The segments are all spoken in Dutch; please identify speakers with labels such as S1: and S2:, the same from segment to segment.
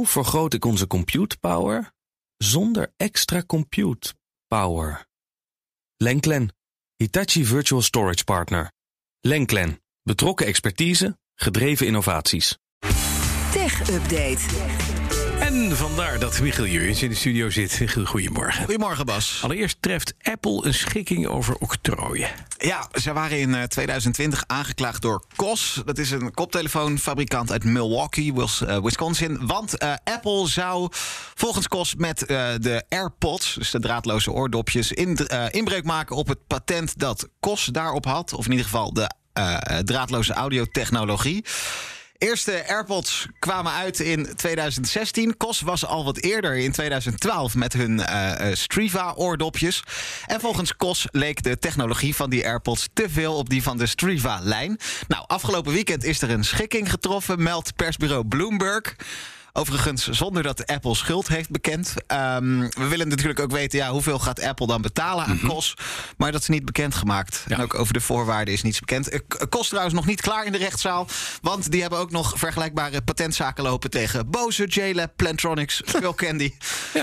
S1: Hoe vergroot ik onze compute power zonder extra compute power? Lenklen, Hitachi Virtual Storage Partner. Lenklen, betrokken expertise, gedreven innovaties.
S2: Tech Update.
S3: En vandaar dat Michiel Jurjens in de studio zit. Michiel, goedemorgen.
S4: Goedemorgen, Bas.
S3: Allereerst treft Apple een schikking over octrooien.
S4: Ja, ze waren in 2020 aangeklaagd door COS. Dat is een koptelefoonfabrikant uit Milwaukee, Wisconsin. Want Apple zou volgens COS met de AirPods, dus de draadloze oordopjes, inbreuk maken op het patent dat COS daarop had. Of in ieder geval de draadloze audiotechnologie. Eerste AirPods kwamen uit in 2016. COS was al wat eerder in 2012 met hun Striva-oordopjes. En volgens COS leek de technologie van die AirPods te veel op die van de Striva-lijn. Nou, afgelopen weekend is er een schikking getroffen, meldt persbureau Bloomberg. Overigens zonder dat Apple schuld heeft bekend. We willen natuurlijk ook weten, hoeveel gaat Apple dan betalen aan COS? Maar dat is niet bekendgemaakt. Ja. En ook over de voorwaarden is niets bekend. COS trouwens nog niet klaar in de rechtszaal. Want die hebben ook nog vergelijkbare patentzaken lopen tegen Bose, JLab, Plantronics, Skull Candy.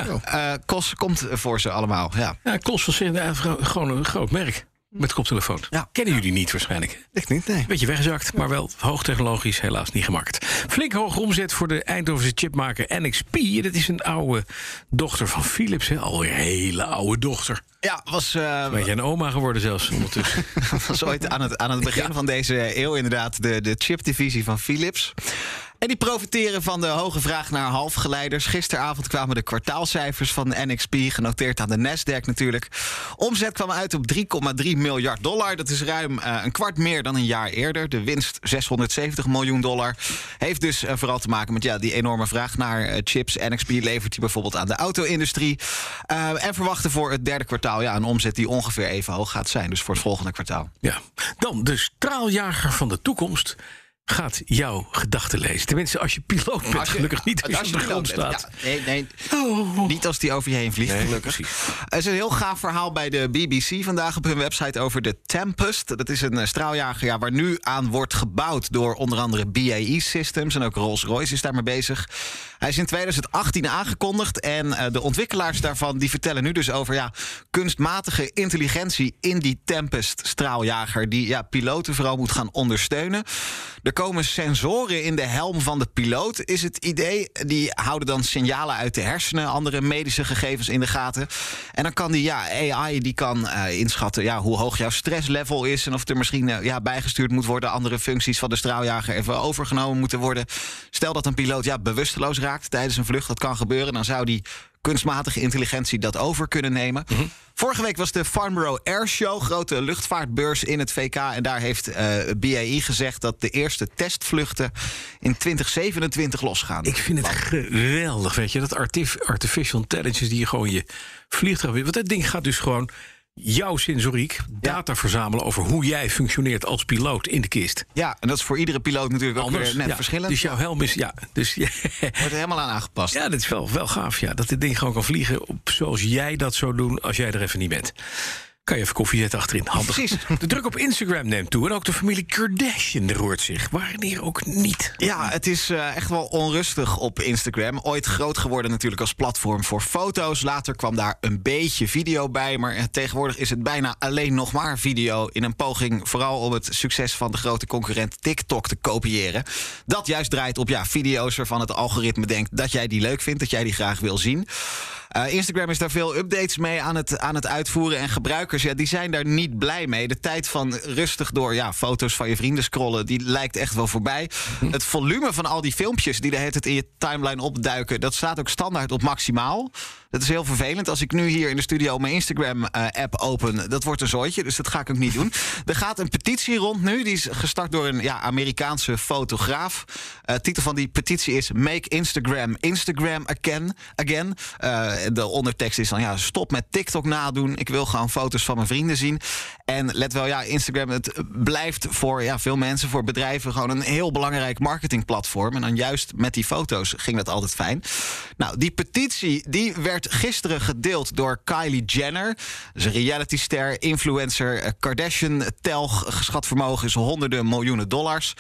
S4: COS komt voor ze allemaal. Ja,
S3: COS was gewoon een groot merk. Met koptelefoon. Ja. Kennen jullie niet waarschijnlijk?
S4: Ik niet, nee.
S3: Beetje weggezakt, maar wel hoogtechnologisch, helaas niet gemaakt. Flink hoge omzet voor de Eindhovense chipmaker NXP. Dat is een oude dochter van Philips, hè? Alweer een hele oude dochter.
S4: Ja, was
S3: een beetje een oma geworden zelfs ondertussen.
S4: Was ooit aan het begin van deze eeuw inderdaad de chipdivisie van Philips. En die profiteren van de hoge vraag naar halfgeleiders. Gisteravond kwamen de kwartaalcijfers van NXP, genoteerd aan de Nasdaq natuurlijk. Omzet kwam uit op $3,3 miljard. Dat is ruim een kwart meer dan een jaar eerder. De winst $670 miljoen. Heeft dus vooral te maken met die enorme vraag naar chips. NXP levert die bijvoorbeeld aan de auto-industrie. En verwachten voor het derde kwartaal een omzet die ongeveer even hoog gaat zijn. Dus voor het volgende kwartaal.
S3: Ja. Dan de straaljager van de toekomst gaat jouw gedachten lezen. Tenminste, als je piloot bent, gelukkig niet als je op de grond staat.
S4: Ja, nee. Niet als die over je heen vliegt, gelukkig. Er is een heel gaaf verhaal bij de BBC vandaag op hun website over de Tempest. Dat is een straaljager waar nu aan wordt gebouwd door onder andere BAE Systems. En ook Rolls-Royce is daarmee bezig. Hij is in 2018 aangekondigd. En de ontwikkelaars daarvan die vertellen nu dus over kunstmatige intelligentie in die Tempest straaljager. Die piloten vooral moet gaan ondersteunen. Er komen sensoren in de helm van de piloot, is het idee. Die houden dan signalen uit de hersenen, andere medische gegevens in de gaten. En dan kan die AI die kan inschatten hoe hoog jouw stresslevel is en of er misschien bijgestuurd moet worden, andere functies van de straaljager even overgenomen moeten worden. Stel dat een piloot bewusteloos raakt tijdens een vlucht, dat kan gebeuren, dan zou die kunstmatige intelligentie dat over kunnen nemen. Mm-hmm. Vorige week was de Farnborough Airshow, grote luchtvaartbeurs in het VK. En daar heeft BAE gezegd dat de eerste testvluchten in 2027 losgaan.
S3: Ik vind het geweldig, weet je. Dat artificial intelligence die je gewoon je vliegtuig... Want dat ding gaat dus gewoon jouw sensoriek data verzamelen over hoe jij functioneert als piloot in de kist.
S4: Ja, en dat is voor iedere piloot natuurlijk
S3: anders,
S4: ook weer net verschillend.
S3: Dus jouw helm is... Dus,
S4: wordt er helemaal aan aangepast.
S3: Ja, dat is wel gaaf, dat dit ding gewoon kan vliegen zoals jij dat zou doen als jij er even niet bent. Kan je even koffie zetten achterin. Handig. Precies. De druk op Instagram neemt toe. En ook de familie Kardashian roert zich. Wanneer ook niet.
S4: Ja, het is echt wel onrustig op Instagram. Ooit groot geworden natuurlijk als platform voor foto's. Later kwam daar een beetje video bij. Maar tegenwoordig is het bijna alleen nog maar video. In een poging vooral om het succes van de grote concurrent TikTok te kopiëren. Dat juist draait op video's waarvan het algoritme denkt dat jij die leuk vindt. Dat jij die graag wil zien. Instagram is daar veel updates mee aan het uitvoeren. En gebruikers die zijn daar niet blij mee. De tijd van rustig door foto's van je vrienden scrollen, die lijkt echt wel voorbij. Het volume van al die filmpjes die de hele tijd in je timeline opduiken, dat staat ook standaard op maximaal. Dat is heel vervelend. Als ik nu hier in de studio mijn Instagram-app open, dat wordt een zooitje, dus dat ga ik ook niet doen. Er gaat een petitie rond nu. Die is gestart door een Amerikaanse fotograaf. Titel van die petitie is Make Instagram again. De ondertekst is dan stop met TikTok nadoen. Ik wil gewoon foto's van mijn vrienden zien. En let wel, Instagram, het blijft voor veel mensen, voor bedrijven, gewoon een heel belangrijk marketingplatform. En dan juist met die foto's ging dat altijd fijn. Nou, die petitie die werd gisteren gedeeld door Kylie Jenner. Dat is een realityster, influencer, Kardashian-telg. Geschat vermogen is $100 miljoen.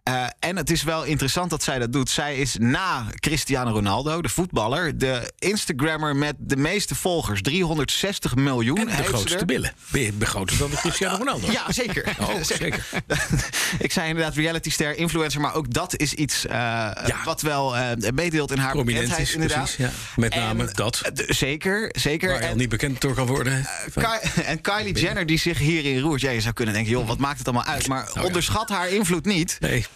S4: En het is wel interessant dat zij dat doet. Zij is na Cristiano Ronaldo, de voetballer, de Instagrammer met de meeste volgers. 360 miljoen.
S3: En de grootste billen. Ben je groter dan de Cristiano Ronaldo?
S4: Ja, zeker.
S3: Zeker.
S4: Ik zei inderdaad realityster, influencer, maar ook dat is iets wat wel meedeelt in haar bekendheid. Inderdaad.
S3: Precies, ja. Met name dat.
S4: Zeker.
S3: Waar je al niet bekend door kan worden.
S4: En Kylie Jenner die zich hierin roert. Ja, je zou kunnen denken, joh, wat maakt het allemaal uit? Maar onderschat haar invloed niet.
S3: Nee.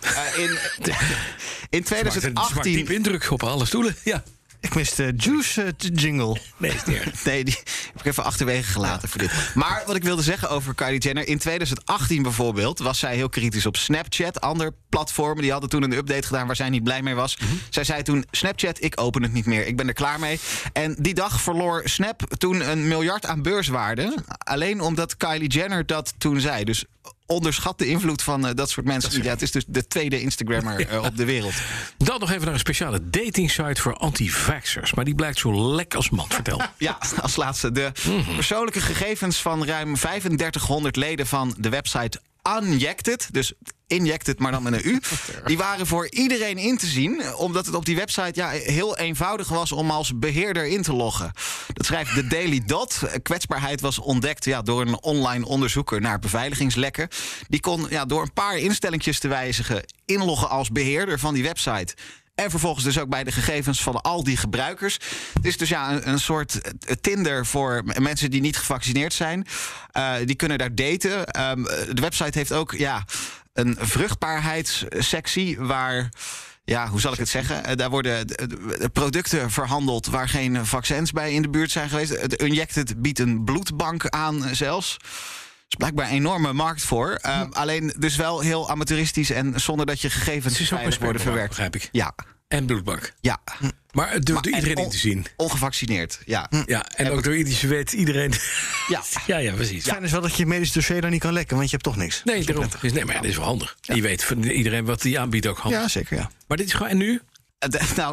S4: In 2018...
S3: Het maakt diep indruk op alle stoelen, ja.
S5: Ik mis de Juice jingle.
S3: Nee, is niet erg.
S4: Nee, die heb ik even achterwege gelaten voor dit. Maar wat ik wilde zeggen over Kylie Jenner... in 2018 bijvoorbeeld was zij heel kritisch op Snapchat. Andere platformen die hadden toen een update gedaan... waar zij niet blij mee was. Zij zei toen, Snapchat, ik open het niet meer. Ik ben er klaar mee. En die dag verloor Snap toen $1 miljard aan beurswaarde. Alleen omdat Kylie Jenner dat toen zei. Dus onderschat de invloed van dat soort mensen. Ja, het is dus de tweede Instagrammer op de wereld.
S3: Dan nog even naar een speciale datingsite voor anti-vaxxers. Maar die blijkt zo lek als man. Vertel.
S4: Ja, als laatste. De persoonlijke gegevens van ruim 3500 leden van de website Unjected, dus injected, maar dan met een U. Die waren voor iedereen in te zien, omdat het op die website heel eenvoudig was om als beheerder in te loggen. Dat schrijft de Daily Dot. Kwetsbaarheid was ontdekt door een online onderzoeker naar beveiligingslekken. Die kon door een paar instellingjes te wijzigen inloggen als beheerder van die website. En vervolgens dus ook bij de gegevens van al die gebruikers. Het is dus een soort Tinder voor mensen die niet gevaccineerd zijn. Die kunnen daar daten. De website heeft ook een vruchtbaarheidssectie waar... Ja, hoe zal ik het zeggen? Daar worden producten verhandeld waar geen vaccins bij in de buurt zijn geweest. Het Unjected biedt een bloedbank aan zelfs. Er is blijkbaar een enorme markt voor. Alleen dus wel heel amateuristisch en zonder dat je gegevens veilig worden verwerkt.
S3: Begrijp ik.
S4: Ja.
S3: En bloedbank.
S4: Ja.
S3: Maar het door iedereen in te zien.
S4: Ongevaccineerd, ja.
S3: Ja, en ook door iedereen. Ja, precies.
S5: Fijn is wel dat je medisch dossier daar niet kan lekken, want je hebt toch niks.
S3: Nee, daarom. Maar dit is wel handig. Ja. Je weet van iedereen wat die aanbiedt ook handig.
S5: Ja, zeker, ja.
S3: Maar dit is gewoon... En nu?
S4: Nou,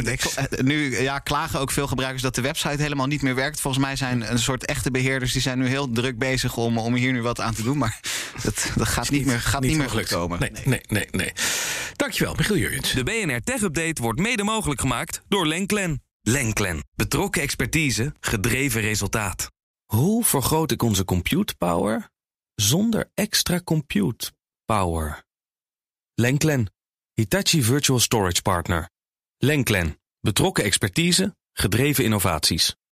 S4: nu klagen ook veel gebruikers dat de website helemaal niet meer werkt. Volgens mij zijn een soort echte beheerders... die zijn nu heel druk bezig om hier nu wat aan te doen. Maar dat gaat niet meer goed komen.
S3: Nee. Dankjewel, Michiel Jurjens.
S1: De BNR Tech Update wordt mede mogelijk gemaakt door Lenklen. Lenklen. Betrokken expertise, gedreven resultaat. Hoe vergroot ik onze compute power zonder extra compute power? Lenklen. Hitachi Virtual Storage Partner. Lenklen. Betrokken expertise, gedreven innovaties.